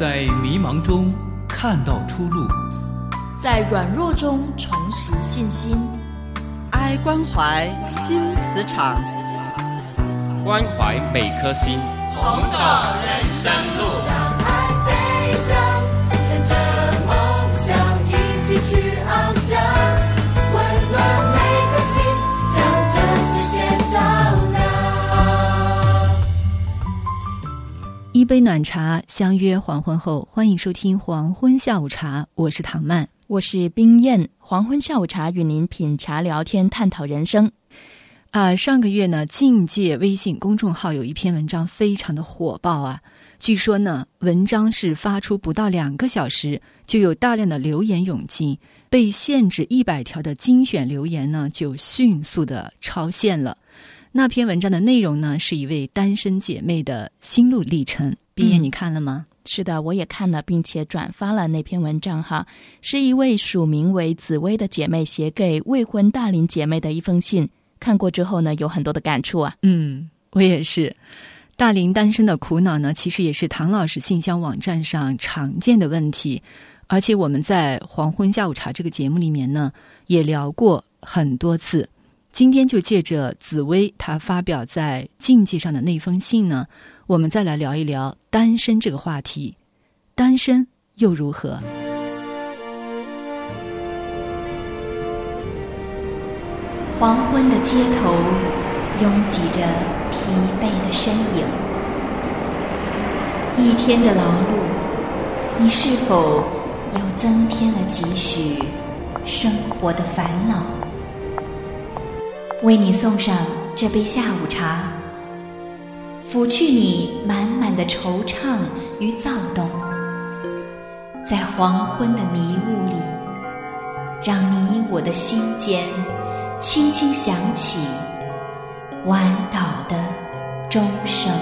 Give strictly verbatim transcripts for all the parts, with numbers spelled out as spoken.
在迷茫中看到出路， 在软弱中重拾信心。 爱关怀新磁场， 关怀每颗心， 同走人生路。 让爱飞翔，乘着梦想一起去翱翔，温暖每颗心，将这世界照亮。 一杯暖茶，相约黄昏后，欢迎收听黄昏下午茶，我是唐曼， 我是冰燕。黄昏下午茶与您品茶聊天，探讨人生。啊，上个月呢，境界微信公众号有一篇文章非常的火爆啊。据说呢，文章是发出不到两个小时，就有大量的留言涌进，被限制一百条的精选留言呢，就迅速的超限了。那篇文章的内容呢，是一位单身姐妹的心路历程。冰燕，你看了吗？ 是的，我也看了，并且转发了那篇文章哈，是一位署名为紫薇的姐妹写给未婚大龄姐妹的一封信。看过之后呢，有很多的感触啊。 嗯，我也是。大龄单身的苦恼呢，其实也是唐老师信箱网站上常见的问题，而且我们在黄昏下午茶这个节目里面呢，也聊过很多次。今天就借着紫薇她发表在境界上的那封信呢，我们再来聊一聊单身这个话题。单身又如何？ 黄昏的街头拥挤着疲惫的身影，一天的劳碌，你是否又增添了几许生活的烦恼？为你送上这杯下午茶，抚去你满满的惆怅与躁动，在黄昏的迷雾里，让你我的心间轻轻响起晚岛的钟声。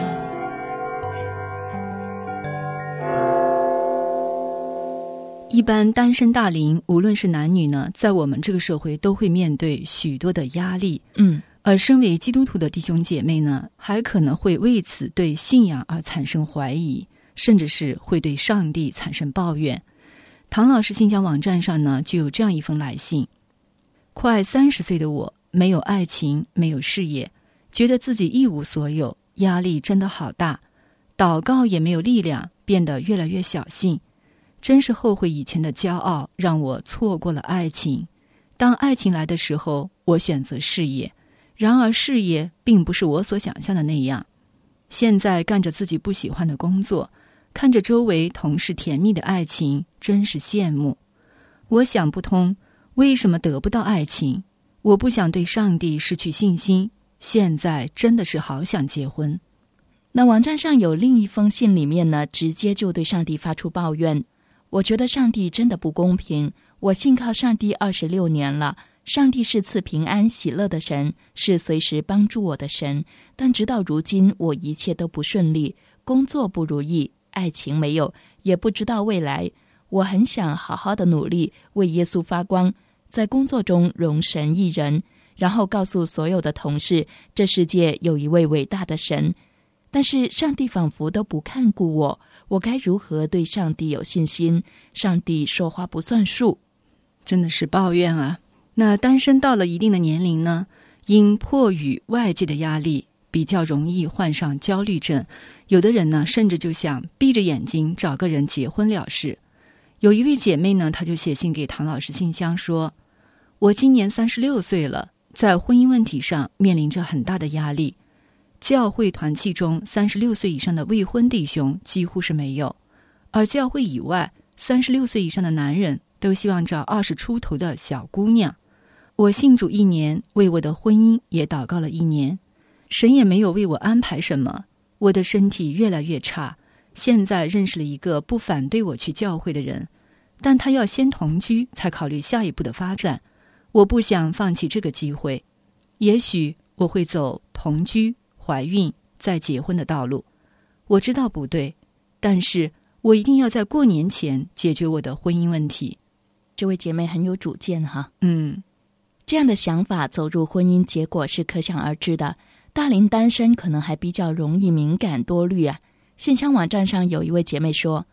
一般单身大龄，无论是男女呢，在我们这个社会都会面对许多的压力。 嗯， 而身为基督徒的弟兄姐妹呢，还可能会为此对信仰而产生怀疑，甚至是会对上帝产生抱怨。唐老师信箱网站上呢，就有这样一封来信。快三十岁的我，没有爱情，没有事业，觉得自己一无所有，压力真的好大，祷告也没有力量，变得越来越小心。真是后悔以前的骄傲，让我错过了爱情。当爱情来的时候，我选择事业，然而事业并不是我所想象的那样。现在干着自己不喜欢的工作，看着周围同事甜蜜的爱情，真是羡慕。我想不通，为什么得不到爱情？我不想对上帝失去信心，现在真的是好想结婚。 那网站上有另一封信，里面呢，直接就对上帝发出抱怨。我觉得上帝真的不公平，我信靠上帝二十六年了，上帝是赐平安喜乐的神，是随时帮助我的神，但直到如今我一切都不顺利，工作不如意，爱情没有，也不知道未来。我很想好好的努力，为耶稣发光，在工作中荣神益人，然后告诉所有的同事，这世界有一位伟大的神，但是上帝仿佛都不看顾我，我该如何对上帝有信心？上帝说话不算数， 真的是抱怨啊。那单身到了一定的年龄呢，因迫于外界的压力，比较容易患上焦虑症。有的人呢，甚至就想闭着眼睛找个人结婚了事。有一位姐妹呢，她就写信给唐老师信箱说，我今年三十六岁了，在婚姻问题上面临着很大的压力。教会团契中三十六岁以上的未婚弟兄几乎是没有，而教会以外三十六岁以上的男人都希望找二十出头的小姑娘。我信主一年，为我的婚姻也祷告了一年，神也没有为我安排什么。我的身体越来越差，现在认识了一个不反对我去教会的人，但他要先同居才考虑下一步的发展。我不想放弃这个机会，也许我会走同居怀孕再结婚的道路。我知道不对，但是我一定要在过年前解决我的婚姻问题。 这位姐妹很有主见哈。 嗯， 这样的想法走入婚姻，结果是可想而知的。大龄单身可能还比较容易敏感多虑啊。信箱网站上有一位姐妹说，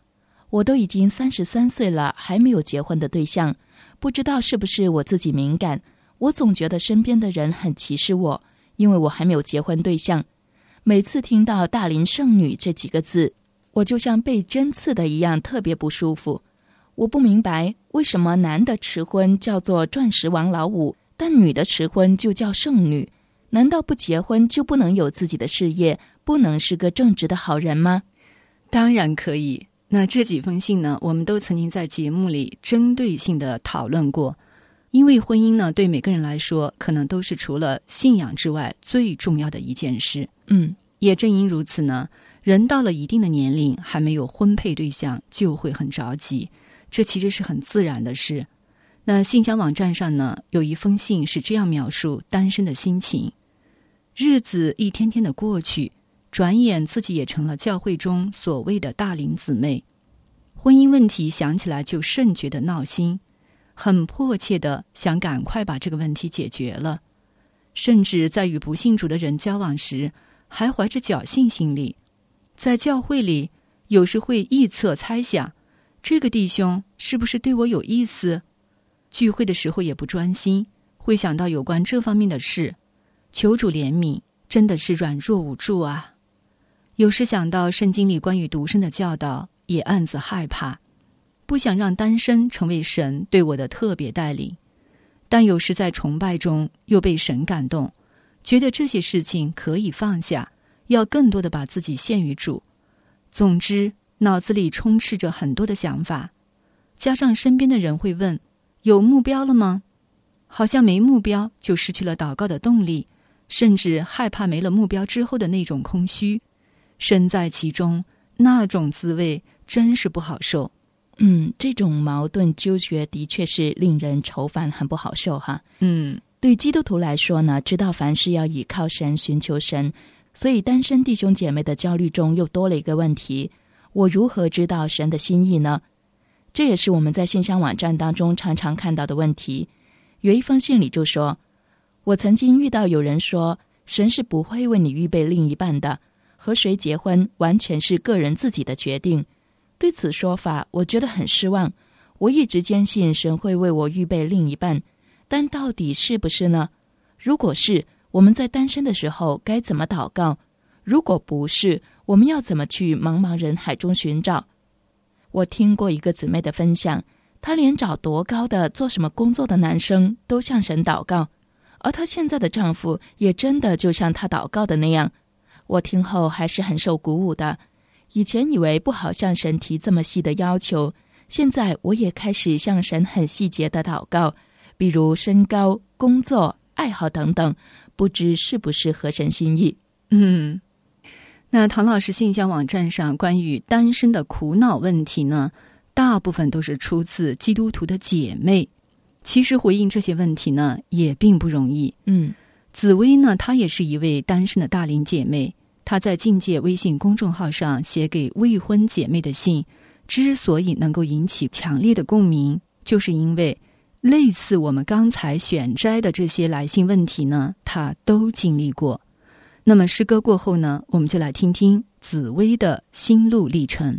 我都已经三十三岁了，还没有结婚的对象。不知道是不是我自己敏感，我总觉得身边的人很歧视我，因为我还没有结婚对象。每次听到大龄剩女这几个字，我就像被针刺的一样，特别不舒服。我不明白为什么男的迟婚叫做钻石王老五，但女的迟婚就叫剩女。难道不结婚就不能有自己的事业，不能是个正直的好人吗？ 当然可以。那这几封信呢，我们都曾经在节目里针对性的讨论过。因为婚姻呢，对每个人来说可能都是除了信仰之外最重要的一件事。 嗯， 也正因如此呢，人到了一定的年龄还没有婚配对象就会很着急，这其实是很自然的事。那信箱网站上呢，有一封信是这样描述单身的心情：日子一天天的过去，转眼自己也成了教会中所谓的大龄姊妹，婚姻问题想起来就甚觉得闹心，很迫切的想赶快把这个问题解决了，甚至在与不信主的人交往时还怀着侥幸心理。在教会里有时会臆测猜想，这个弟兄是不是对我有意思？聚会的时候也不专心，会想到有关这方面的事，求主怜悯，真的是软弱无助啊。有时想到圣经里关于独身的教导，也暗自害怕，不想让单身成为神对我的特别带领。但有时在崇拜中又被神感动，觉得这些事情可以放下，要更多的把自己献于主。总之，脑子里充斥着很多的想法，加上身边的人会问，有目标了吗？好像没目标就失去了祷告的动力，甚至害怕没了目标之后的那种空虚。身在其中，那种滋味真是不好受。 嗯，这种矛盾纠结的确是令人愁烦，很不好受哈。 嗯， 对基督徒来说呢，知道凡事要倚靠神，寻求神，所以单身弟兄姐妹的焦虑中又多了一个问题：我如何知道神的心意呢？这也是我们在信箱网站当中常常看到的问题。有一封信里就说，我曾经遇到有人说，神是不会为你预备另一半的，和谁结婚完全是个人自己的决定。对此说法我觉得很失望，我一直坚信神会为我预备另一半，但到底是不是呢？如果是，我们在单身的时候该怎么祷告？如果不是，我们要怎么去茫茫人海中寻找？我听过一个姊妹的分享，她连找多高的做什么工作的男生都向神祷告，而她现在的丈夫也真的就像她祷告的那样。我听后还是很受鼓舞的。以前以为不好向神提这么细的要求，现在我也开始向神很细节的祷告，比如身高、工作、爱好等等，不知是不是合神心意。 嗯，那唐老师信箱网站上关于单身的苦恼问题呢，大部分都是出自基督徒的姐妹。其实回应这些问题呢，也并不容易。 嗯， 紫薇呢，她也是一位单身的大龄姐妹。她在境界微信公众号上写给未婚姐妹的信，之所以能够引起强烈的共鸣，就是因为类似我们刚才选摘的这些来信问题呢，她都经历过。那么诗歌过后呢，我们就来听听紫薇的心路历程。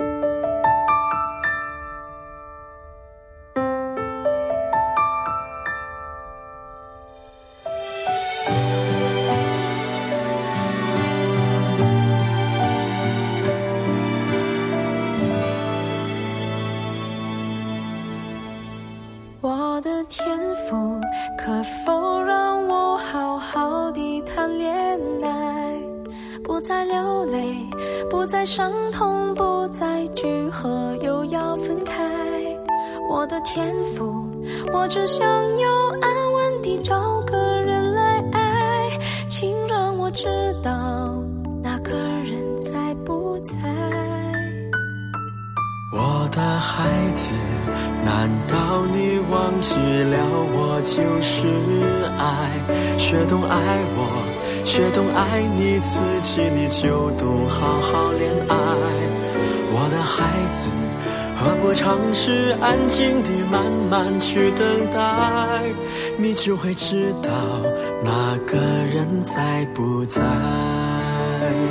我的天父，可否让我好好地谈恋爱，不再流泪，不再伤痛，不再聚合又要分开。我的天父，我只想要安稳地找个人来爱，请让我知道那个人在不在。 我的孩子，难道你忘记了我就是爱？学懂爱我，学懂爱你自己，你就懂好好恋爱。我的孩子，何不尝试安静地慢慢去等待，你就会知道那个人在不在。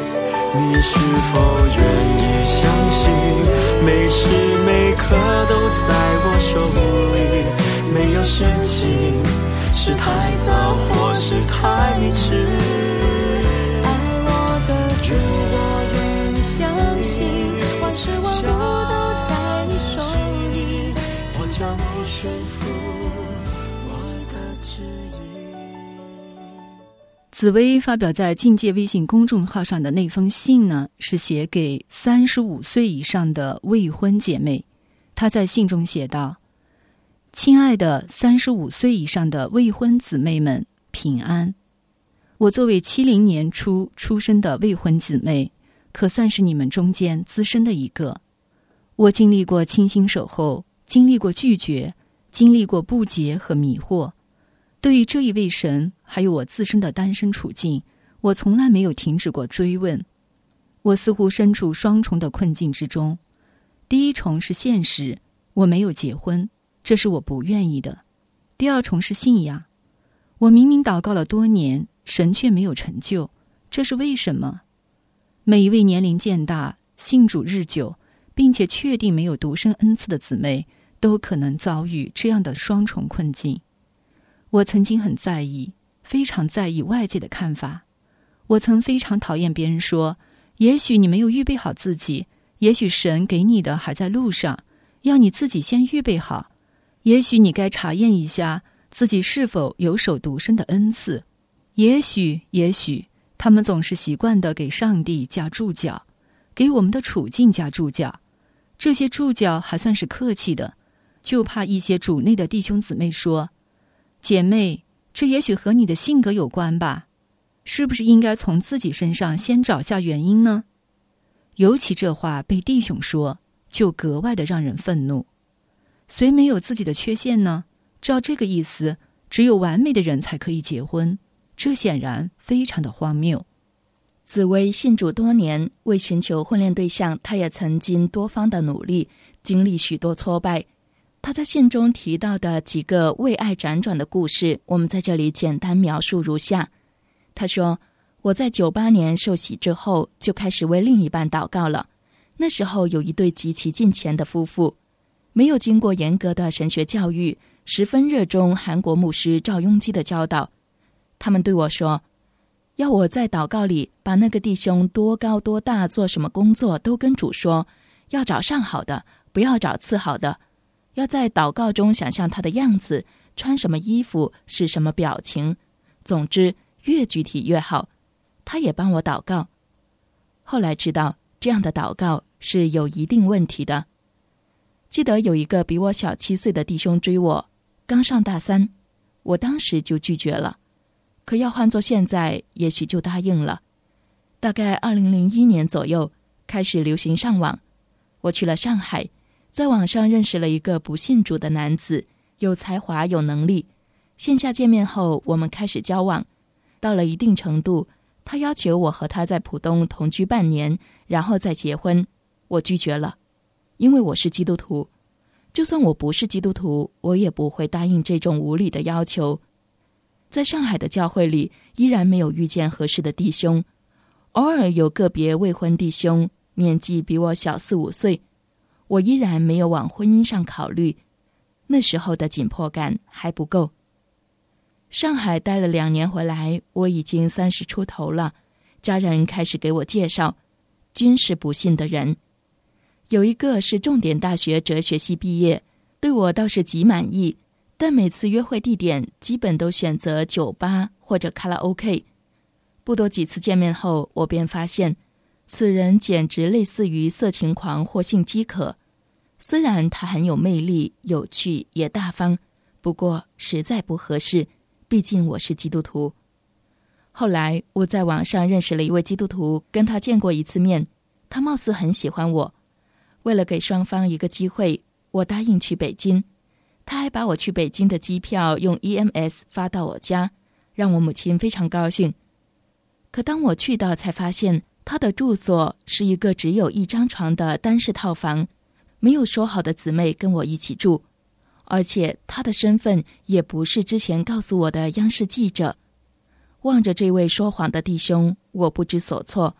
你是否愿意相信，每时每刻都在我手里，没有事情是太早或是太迟。 爱我的主，我愿意相信，万事万物都在你手里， 我将你顺服我的旨意。 紫薇发表在境界微信公众号上的那封信呢，是写给三十五岁以上的未婚姐妹。她在信中写道：亲爱的三十五岁以上的未婚姊妹们，平安。我作为七零年初出生的未婚姊妹，可算是你们中间资深的一个。我经历过倾心守候，经历过拒绝，经历过不解和迷惑。对于这一位神，还有我自身的单身处境，我从来没有停止过追问。我似乎身处双重的困境之中。第一重是现实，我没有结婚，这是我不愿意的。第二重是信仰，我明明祷告了多年，神却没有成就，这是为什么？每一位年龄渐大，信主日久，并且确定没有独生恩赐的姊妹，都可能遭遇这样的双重困境。我曾经很在意，非常在意外界的看法。我曾非常讨厌别人说，也许你没有预备好自己，也许神给你的还在路上，要你自己先预备好，也许你该查验一下自己是否有守独身的恩赐。也许也许他们总是习惯地给上帝加注脚，给我们的处境加注脚，这些注脚还算是客气的，就怕一些主内的弟兄姊妹说，姐妹，这也许和你的性格有关吧，是不是应该从自己身上先找下原因呢？尤其这话被弟兄说，就格外的让人愤怒。谁没有自己的缺陷呢？照这个意思，只有完美的人才可以结婚，这显然非常的荒谬。 紫薇信主多年，为寻求婚恋对象，她也曾经多方的努力，经历许多挫败。她在信中提到的几个为爱辗转的故事，我们在这里简单描述如下。她说，我在九八年受洗之后，就开始为另一半祷告了。那时候有一对极其敬虔的夫妇，没有经过严格的神学教育，十分热衷韩国牧师赵雍基的教导。他们对我说，要我在祷告里把那个弟兄多高多大，做什么工作都跟主说，要找上好的，不要找次好的，要在祷告中想象他的样子，穿什么衣服，是什么表情，总之越具体越好。他也帮我祷告。后来知道这样的祷告是有一定问题的。记得有一个比我小七岁的弟兄追我，刚上大三，我当时就拒绝了。可要换做现在，也许就答应了。大概二零零一年左右，开始流行上网，我去了上海，在网上认识了一个不信主的男子，有才华有能力。线下见面后，我们开始交往，到了一定程度，他要求我和他在浦东同居半年，然后再结婚，我拒绝了，因为我是基督徒。就算我不是基督徒，我也不会答应这种无理的要求。在上海的教会里，依然没有遇见合适的弟兄，偶尔有个别未婚弟兄，年纪比我小四五岁，我依然没有往婚姻上考虑，那时候的紧迫感还不够。上海待了两年回来，我已经三十出头了，家人开始给我介绍，均是不信的人。有一个是重点大学哲学系毕业，对我倒是极满意，但每次约会地点基本都选择酒吧或者卡拉 OK。 不多几次见面后，我便发现此人简直类似于色情狂或性饥渴。虽然他很有魅力，有趣也大方，不过实在不合适，毕竟我是基督徒。后来我在网上认识了一位基督徒，跟他见过一次面，他貌似很喜欢我。为了给双方一个机会，我答应去北京。他还把我去北京的机票用 E M S 发到我家，让我母亲非常高兴。可当我去到，才发现他的住所是一个只有一张床的单室套房，没有说好的姊妹跟我一起住，而且他的身份也不是之前告诉我的央视记者。望着这位说谎的弟兄，我不知所措，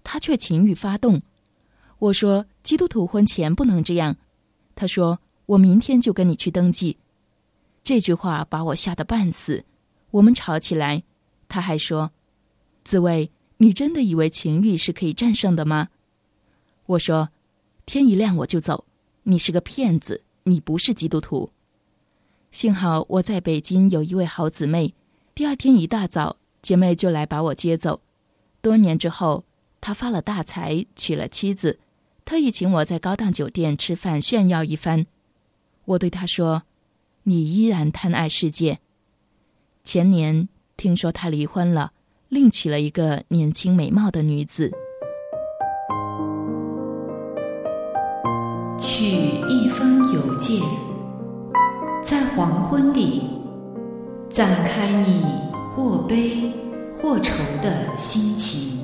他却情欲发动。我说基督徒婚前不能这样。他说我明天就跟你去登记。这句话把我吓得半死，我们吵起来。他还说，紫薇，你真的以为情欲是可以战胜的吗？我说，天一亮我就走，你是个骗子，你不是基督徒。幸好我在北京有一位好姊妹，第二天一大早，姐妹就来把我接走。多年之后，她发了大财，娶了妻子，特意请我在高档酒店吃饭炫耀一番。我对她说，你依然贪爱世界。前年听说她离婚了，另娶了一个年轻美貌的女子。 取一封邮件，在黄昏里暂开你或悲或愁的心情，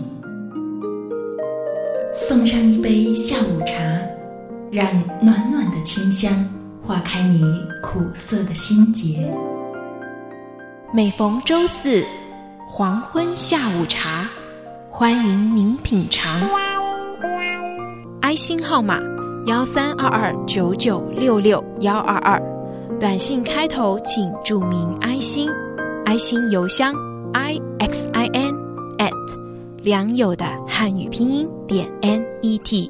送上一杯下午茶，让暖暖的清香化开你苦涩的心结。 每逢周四黄昏下午茶，欢迎您品尝。I 星号码幺三二二九九六六幺二二，短信开头请注明 I 星 ，I 星邮箱 i x i n at 良友的汉语拼音点 n e t。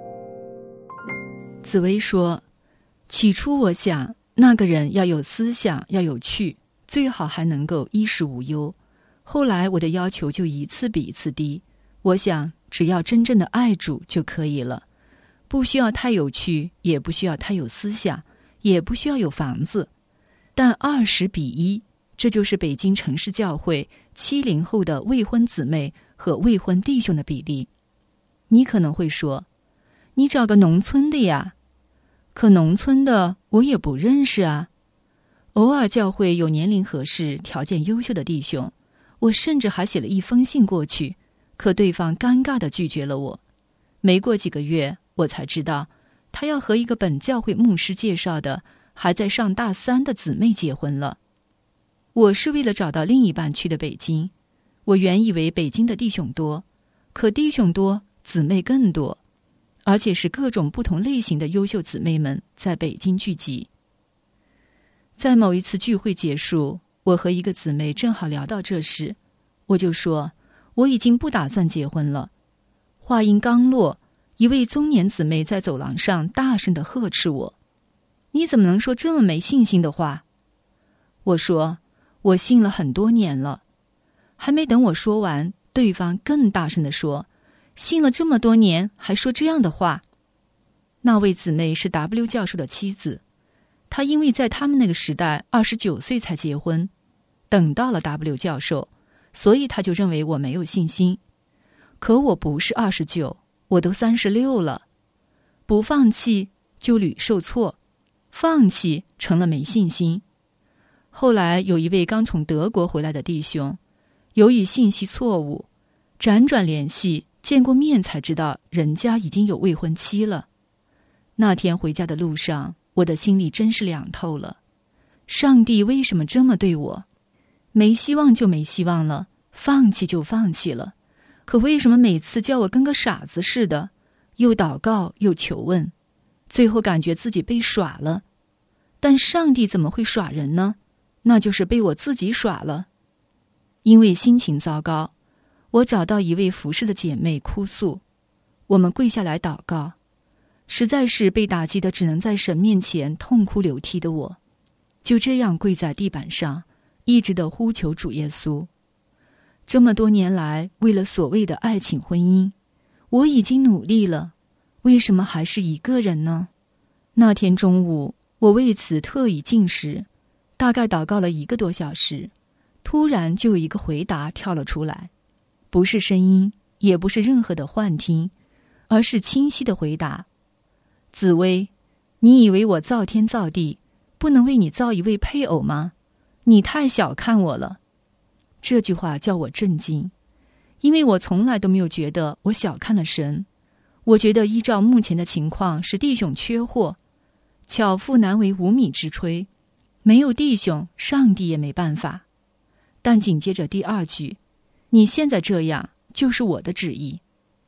紫薇说，起初我想那个人要有思想，要有趣，最好还能够衣食无忧。后来我的要求就一次比一次低，我想只要真正的爱主就可以了，不需要太有趣，也不需要太有思想，也不需要有房子。但二十比一，这就是北京城市教会七零后的未婚姊妹和未婚弟兄的比例。你可能会说，你找个农村的呀，可农村的我也不认识啊。偶尔教会有年龄合适、条件优秀的弟兄，我甚至还写了一封信过去，可对方尴尬地拒绝了我。没过几个月，我才知道他要和一个本教会牧师介绍的还在上大三的姊妹结婚了。我是为了找到另一半去的北京，我原以为北京的弟兄多，可弟兄多，姊妹更多，而且是各种不同类型的优秀姊妹们在北京聚集。在某一次聚会结束，我和一个姊妹正好聊到这事，我就说我已经不打算结婚了。话音刚落，一位中年姊妹在走廊上大声地呵斥我，你怎么能说这么没信心的话？我说我信了很多年了。还没等我说完，对方更大声地说，信了这么多年还说这样的话。那位姊妹是 W 教授的妻子，她因为在他们那个时代二十九岁才结婚，等到了 W 教授，所以她就认为我没有信心。可我不是二十九，我都三十六了。不放弃就屡受挫，放弃成了没信心。后来有一位刚从德国回来的弟兄，由于信息错误，辗转联系，见过面才知道人家已经有未婚妻了。那天回家的路上，我的心里真是凉透了。上帝为什么这么对我？没希望就没希望了，放弃就放弃了，可为什么每次叫我跟个傻子似的，又祷告又求问，最后感觉自己被耍了？但上帝怎么会耍人呢？那就是被我自己耍了。因为心情糟糕，我找到一位服侍的姐妹哭诉，我们跪下来祷告，实在是被打击的只能在神面前痛哭流涕的我，就这样跪在地板上，一直地呼求主耶稣。这么多年来，为了所谓的爱情婚姻，我已经努力了，为什么还是一个人呢？那天中午，我为此特意禁食，大概祷告了一个多小时，突然就有一个回答跳了出来，不是声音，也不是任何的幻听，而是清晰的回答：紫薇，你以为我造天造地，不能为你造一位配偶吗？你太小看我了。这句话叫我震惊，因为我从来都没有觉得我小看了神。我觉得依照目前的情况是弟兄缺货，巧妇难为无米之炊，没有弟兄，上帝也没办法。但紧接着第二句，你现在这样就是我的旨意。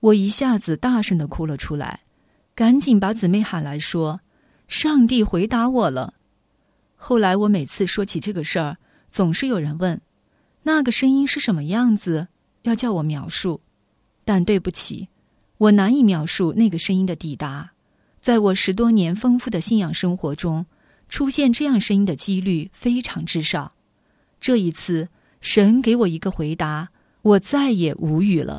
我一下子大声地哭了出来，赶紧把姊妹喊来说，上帝回答我了。后来我每次说起这个事儿，总是有人问，那个声音是什么样子，要叫我描述。但对不起，我难以描述那个声音的抵达。在我十多年丰富的信仰生活中，出现这样声音的几率非常之少。这一次，神给我一个回答，我再也无语了。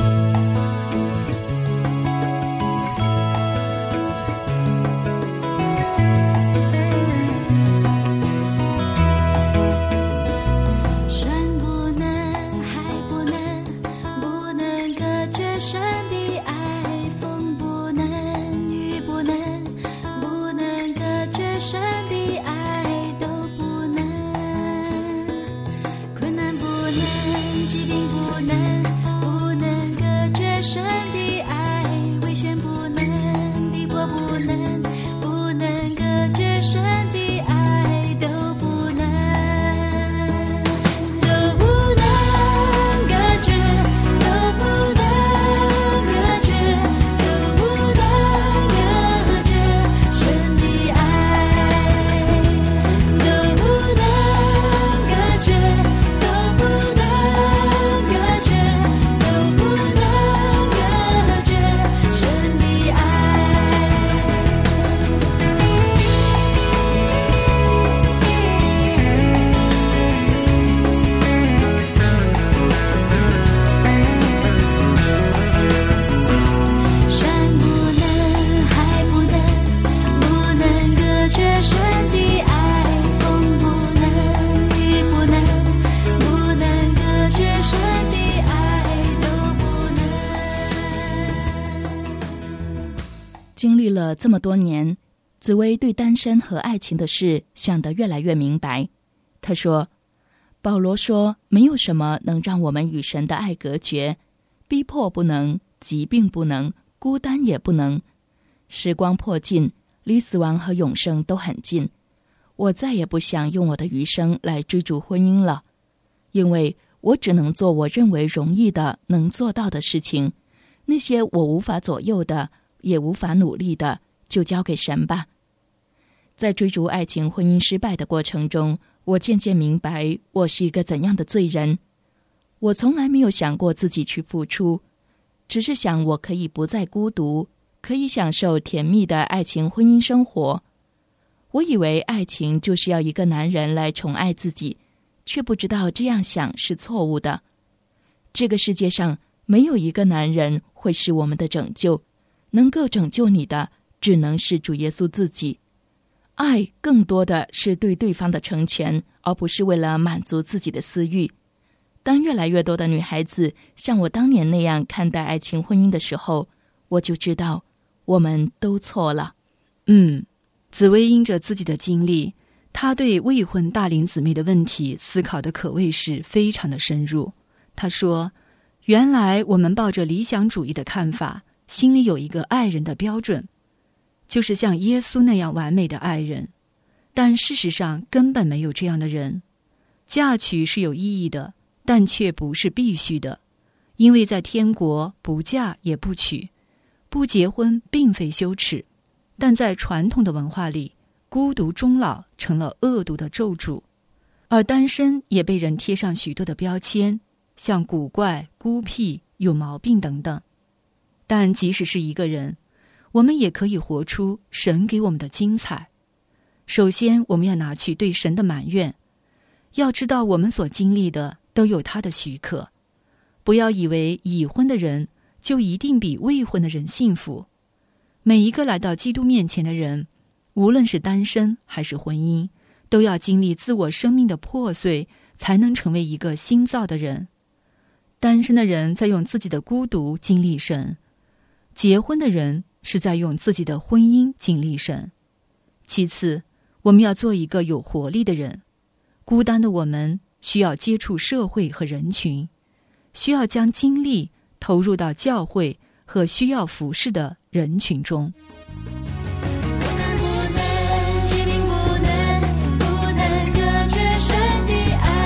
经历了这么多年，紫薇对单身和爱情的事想得越来越明白。他说，保罗说，没有什么能让我们与神的爱隔绝，逼迫不能，疾病不能，孤单也不能。时光迫近，离死亡和永生都很近，我再也不想用我的余生来追逐婚姻了，因为我只能做我认为容易的能做到的事情，那些我无法左右的也无法努力的，就交给神吧。在追逐爱情婚姻失败的过程中，我渐渐明白我是一个怎样的罪人。我从来没有想过自己去付出，只是想我可以不再孤独，可以享受甜蜜的爱情婚姻生活。我以为爱情就是要一个男人来宠爱自己，却不知道这样想是错误的。这个世界上没有一个男人会是我们的拯救，能够拯救你的只能是主耶稣自己。爱更多的是对对方的成全，而不是为了满足自己的私欲。当越来越多的女孩子像我当年那样看待爱情婚姻的时候，我就知道我们都错了。 嗯，紫薇因着自己的经历，她对未婚大龄姊妹的问题思考的可谓是非常的深入。她说，原来我们抱着理想主义的看法，心里有一个爱人的标准，就是像耶稣那样完美的爱人，但事实上根本没有这样的人。嫁娶是有意义的，但却不是必须的，因为在天国不嫁也不娶，不结婚并非羞耻，但在传统的文化里，孤独终老成了恶毒的咒诅，而单身也被人贴上许多的标签，像古怪、孤僻、有毛病等等。但即使是一个人，我们也可以活出神给我们的精彩。首先，我们要拿去对神的埋怨，要知道我们所经历的都有他的许可，不要以为已婚的人就一定比未婚的人幸福。每一个来到基督面前的人，无论是单身还是婚姻，都要经历自我生命的破碎，才能成为一个新造的人。单身的人在用自己的孤独经历神，结婚的人是在用自己的婚姻经历神。其次，我们要做一个有活力的人。孤单的我们需要接触社会和人群，需要将精力投入到教会和需要服侍的人群中。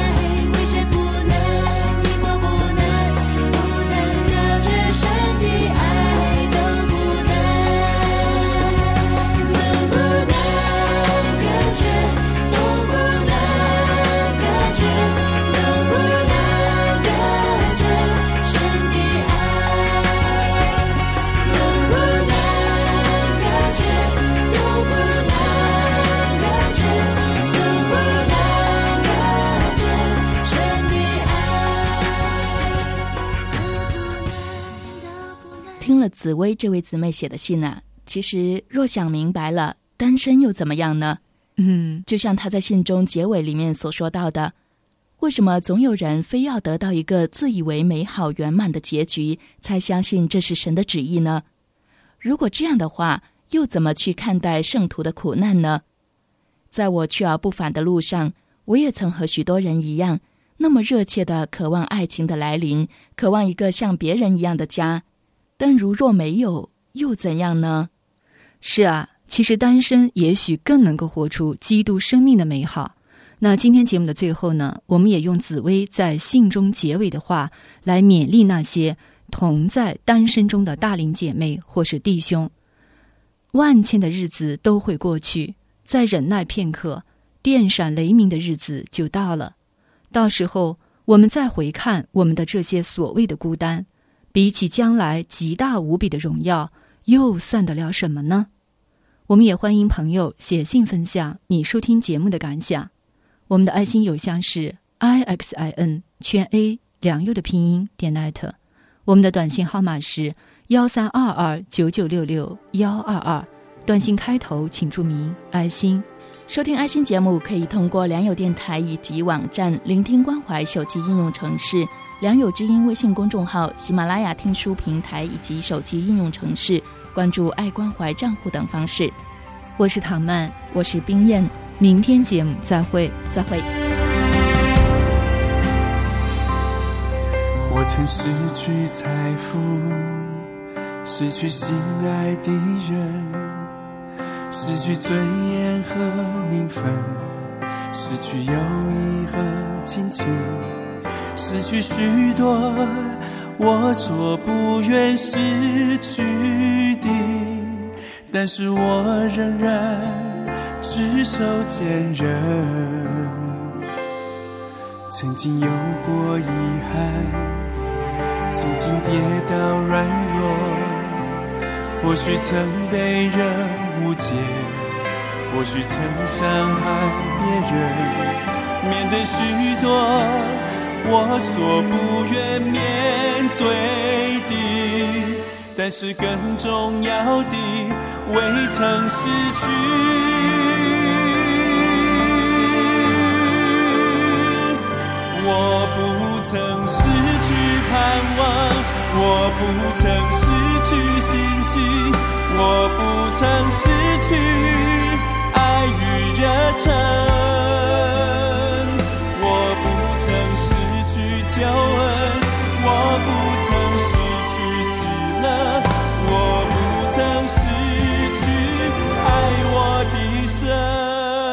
神的听了紫薇这位姊妹写的信啊，其实若想明白了，单身又怎么样呢？ 嗯， 就像她在信中结尾里面所说到的，为什么总有人非要得到一个自以为美好圆满的结局，才相信这是神的旨意呢？如果这样的话，又怎么去看待圣徒的苦难呢？在我去而不返的路上，我也曾和许多人一样，那么热切地渴望爱情的来临，渴望一个像别人一样的家。但如若没有，又怎样呢？ 是啊，其实单身也许更能够活出基督生命的美好。那今天节目的最后呢，我们也用紫薇在信中结尾的话来勉励那些同在单身中的大龄姐妹或是弟兄。万千的日子都会过去，再忍耐片刻，电闪雷鸣的日子就到了。到时候我们再回看我们的这些所谓的孤单，比起将来极大无比的荣耀，又算得了什么呢？我们也欢迎朋友写信分享你收听节目的感想。我们的爱心邮箱是 i x i n 全 a 良友的拼音点 net， 我们的短信号码是幺三二二九九六六幺二二，短信开头请注明爱心。 收听爱心节目可以通过良友电台以及网站聆听关怀手机应用程式、良友之音微信公众号、喜马拉雅听书平台以及手机应用程式关注爱关怀账户等方式。 我是唐曼， 我是冰燕， 明天节目再会， 再会。 我曾失去财富，失去心爱的人，失去尊严和名分，失去友谊和亲情，失去许多我所不愿失去的，但是我仍然只手坚韧。曾经有过遗憾，曾经跌倒软弱，或许曾被人误解，或许曾伤害别人，面对许多我所不愿面对的，但是更重要的未曾失去。我不曾失去盼望，我不曾失去信心，我不曾失去爱与热忱，我不曾失去救恩，我不曾失去喜乐，我不曾失去爱我的神。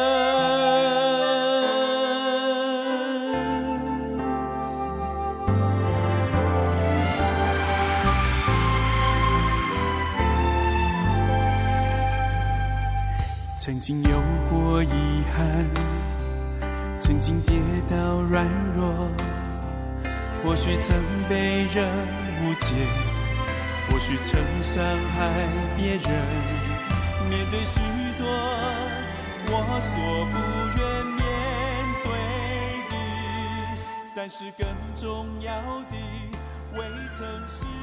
曾经有过遗憾，曾经跌倒软弱，或许曾被人误解，或许曾伤害别人，面对许多我所不愿面对的，但是更重要的未曾失